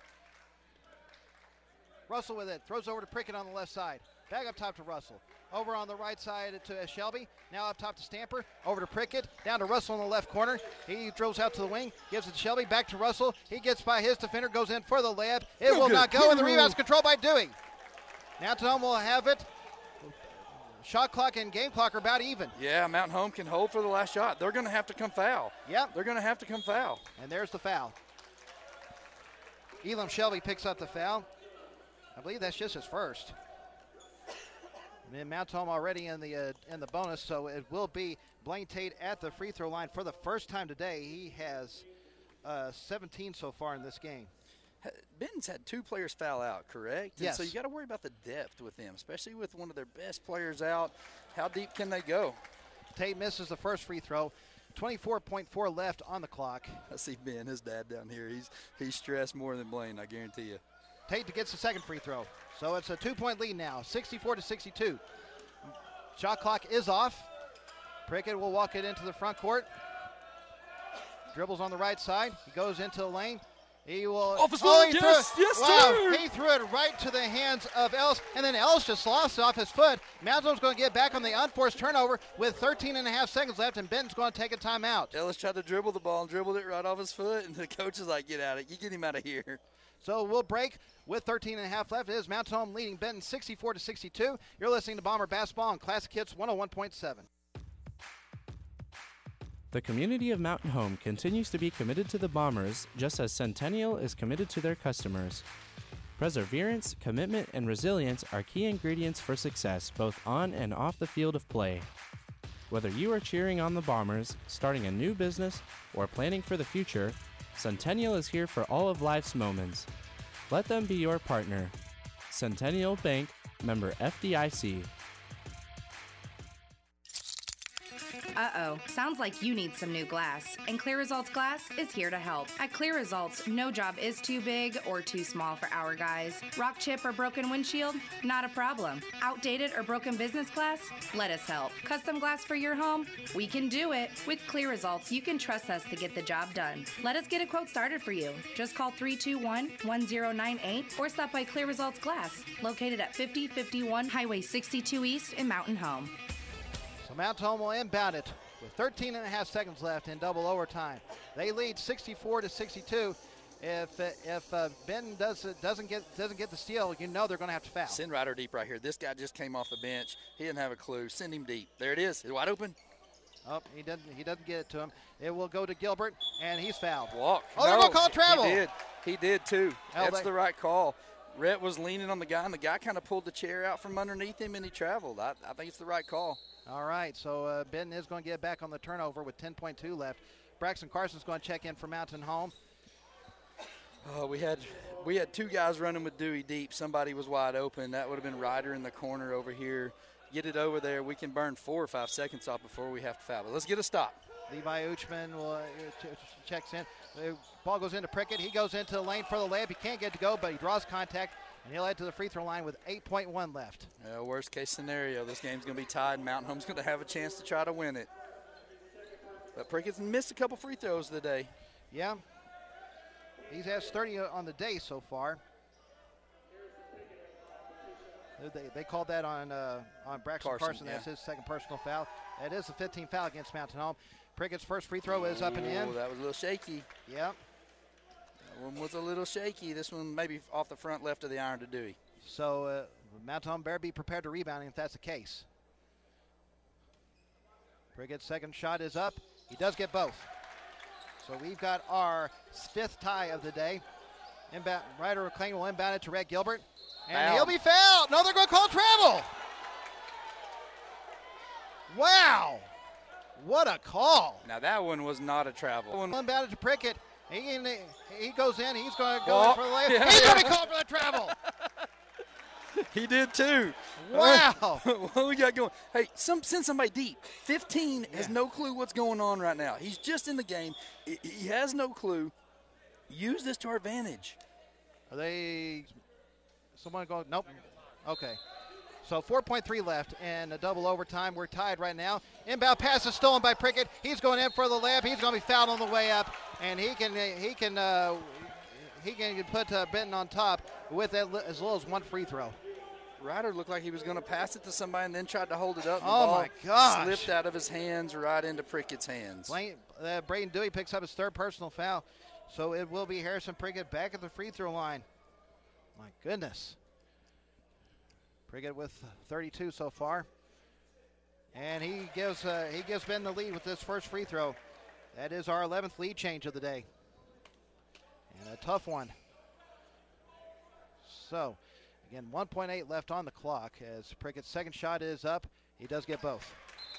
Russell with it. Throws over to Prickett on the left side. Back up top to Russell. Over on the right side to Shelby. Now up top to Stamper. Over to Prickett. Down to Russell in the left corner. He drills out to the wing. Gives it to Shelby. Back to Russell. He gets by his defender. Goes in for the layup. It will not go. And the rebound's controlled by Dewey. Mountain Home will have it. Shot clock and game clock are about even. Yeah, Mountain Home can hold for the last shot. They're going to have to come foul. Yep. They're going to have to come foul. And there's the foul. Elam Shelby picks up the foul. I believe that's just his first. And Mountain Home already in the bonus, so it will be Blaine Tate at the free throw line for the first time today. He has 17 so far in this game. Benton's had 2 players foul out, correct? Yes. And so you got to worry about the depth with them, especially with one of their best players out. How deep can they go? Tate misses the first free throw. 24.4 left on the clock. I see Ben, his dad down here. He's stressed more than Blaine, I guarantee you. Tate gets the second free throw. So it's a 2-point lead now, 64-62. Shot clock is off. Prickett will walk it into the front court. Dribbles on the right side. He goes into the lane. He will. Off his foot. Yes, wow, he threw it right to the hands of Ellis, and then Ellis just lost it off his foot. Mountain's going to get back on the unforced turnover with 13 and a half seconds left, and Benton's going to take a timeout. Ellis tried to dribble the ball and dribbled it right off his foot, and the coach is like, get out of it. You get him out of here. So we'll break with 13 and a half left. It is Mountain Home leading Benton 64-62. You're listening to Bomber Basketball on Classic Hits 101.7. The community of Mountain Home continues to be committed to the Bombers, just as Centennial is committed to their customers. Perseverance, commitment, and resilience are key ingredients for success both on and off the field of play. Whether you are cheering on the Bombers, starting a new business, or planning for the future, Centennial is here for all of life's moments. Let them be your partner. Centennial Bank, member FDIC. Uh-oh, sounds like you need some new glass, and Clear Results Glass is here to help. At Clear Results, no job is too big or too small for our guys. Rock chip or broken windshield? Not a problem. Outdated or broken business glass? Let us help. Custom glass for your home? We can do it. With Clear Results, you can trust us to get the job done. Let us get a quote started for you. Just call 321-1098 or stop by Clear Results Glass, located at 5051 Highway 62 East in Mountain Home. So Mountain Home will inbound it with 13 and a half seconds left in double overtime. They lead 64-62. If Benton doesn't get the steal, you know they're going to have to foul. Send Ryder deep right here. This guy just came off the bench. He didn't have a clue. Send him deep. There it is. It's wide open. Oh, he doesn't get it to him. It will go to Gilbert, and he's fouled. Walk. Oh, they're going to call travel. He did too. That's the right call. Rhett was leaning on the guy, and the guy kind of pulled the chair out from underneath him, and he traveled. I think it's the right call. All right, so Benton is going to get back on the turnover with 10.2 left. Braxton Carson's going to check in for Mountain Home. We had 2 guys running with Dewey deep. Somebody was wide open. That would have been Ryder in the corner over here. Get it over there. We can burn 4 or 5 seconds off before we have to foul. But let's get a stop. Levi Uchman will checks in. The ball goes into Prickett. He goes into the lane for the layup. He can't get it to go, but he draws contact, and he'll head to the free throw line with 8.1 left. Worst case scenario, this game's going to be tied, and Mountain Home's going to have a chance to try to win it. But Prickett's missed a couple free throws today. Yeah. He has 30 on the day so far. They called that on Braxton Carson. That's his second personal foul. That is the 15th foul against Mountain Home. Prickett's first free throw is up and in. That was a little shaky. Yep. That one was a little shaky. This one maybe off the front left of the iron to Dewey. So Mountain Home better be prepared to rebound if that's the case. Prickett's second shot is up. He does get both. So we've got our 5th tie of the day. Ryder McLean will inbound it to Rhett Gilbert. And he'll be fouled. No, they're going to call travel. Wow. What a call. Now, that one was not a travel. Inbounded to Prickett. He goes in. He's going to go in for the layup. He's going to call for the travel. He did too. Wow. What we got going? Hey, send somebody deep. 15 has no clue what's going on right now. He's just in the game. He has no clue. Use this to our advantage. Are they – someone going – nope. Okay. So 4.3 left in a double overtime. We're tied right now. Inbound pass is stolen by Prickett. He's going in for the layup. He's going to be fouled on the way up, and he can put Benton on top with as little as one free throw. Ryder looked like he was going to pass it to somebody and then tried to hold it up. Oh, my gosh. Slipped out of his hands right into Prickett's hands. Braden Dewey picks up his third personal foul. So it will be Harrison Prickett back at the free throw line. My goodness. Prickett with 32 so far. And he gives Ben the lead with this first free throw. That is our 11th lead change of the day. And a tough one. So, again, 1.8 left on the clock as Prickett's second shot is up. He does get both.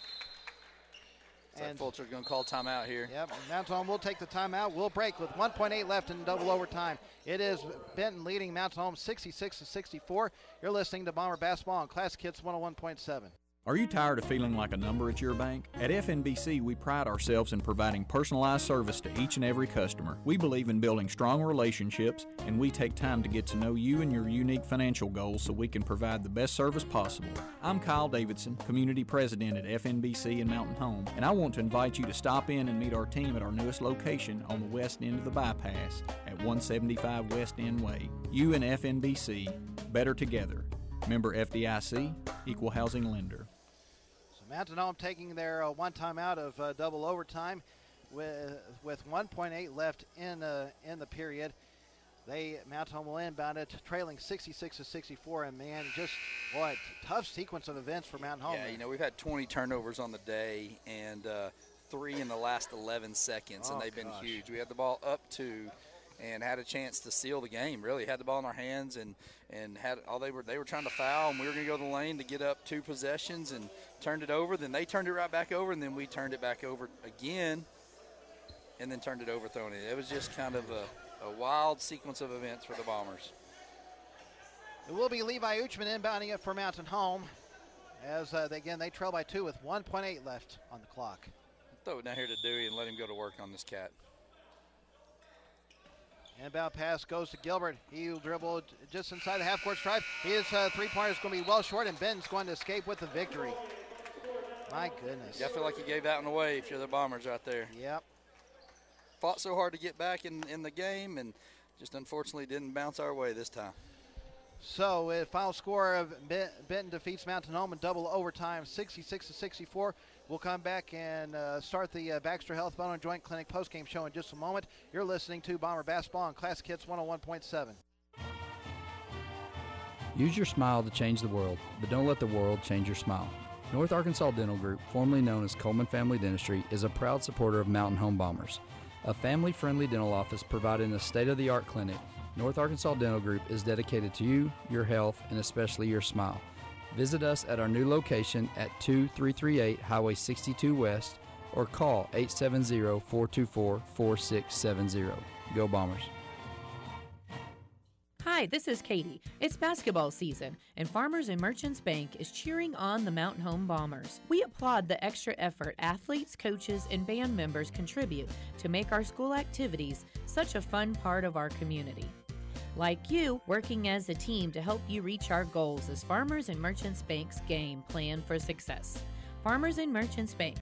And Fulcher's going to call timeout here. Yep, Mountain Home will take the timeout. We'll break with 1.8 left in double overtime. It is Benton leading Mountain Home 66-64. You're listening to Bomber Basketball on Classic Hits 101.7. Are you tired of feeling like a number at your bank? At FNBC, we pride ourselves in providing personalized service to each and every customer. We believe in building strong relationships, and we take time to get to know you and your unique financial goals so we can provide the best service possible. I'm Kyle Davidson, Community President at FNBC in Mountain Home, and I want to invite you to stop in and meet our team at our newest location on the west end of the bypass at 175 West End Way. You and FNBC, better together. Member FDIC, Equal Housing Lender. Mountain Home taking their one timeout of double overtime with 1.8 left in the period. Mountain Home will inbound it, trailing 66-64, and man, just what tough sequence of events for Mountain Home. Yeah, we've had 20 turnovers on the day and 3 in the last 11 seconds, and they've been huge. We had the ball up 2 and had a chance to seal the game. Really had the ball in our hands and had they were trying to foul, and we were going to go to the lane to get up 2 possessions and turned it over. Then they turned it right back over, and then we turned it back over again and then turned it over, throwing it. It was just kind of a wild sequence of events for the Bombers. It will be Levi Uchman inbounding it for Mountain Home as they trail by 2 with 1.8 left on the clock. Throw it down here to Dewey and let him go to work on this cat. Inbound pass goes to Gilbert. He will dribble just inside the half-court stripe. His three-pointer is going to be well short, and Benton's going to escape with the victory. My goodness. Yeah, I feel like you gave that one away if you're the Bombers right there. Yep. Fought so hard to get back in the game, and just unfortunately didn't bounce our way this time. So, final score of Benton defeats Mountain Home in double overtime, 66-64. We'll come back and start the Baxter Health Bone and Joint Clinic postgame show in just a moment. You're listening to Bomber Basketball on Classic Hits 101.7. Use your smile to change the world, but don't let the world change your smile. North Arkansas Dental Group, formerly known as Coleman Family Dentistry, is a proud supporter of Mountain Home Bombers. A family-friendly dental office providing a state-of-the-art clinic, North Arkansas Dental Group is dedicated to you, your health, and especially your smile. Visit us at our new location at 2338 Highway 62 West or call 870-424-4670. Go Bombers. Hi, this is Katie. It's basketball season, and Farmers and Merchants Bank is cheering on the Mountain Home Bombers. We applaud the extra effort athletes, coaches, and band members contribute to make our school activities such a fun part of our community. Like you, working as a team to help you reach our goals as Farmers and Merchants Bank's game plan for success. Farmers and Merchants Bank,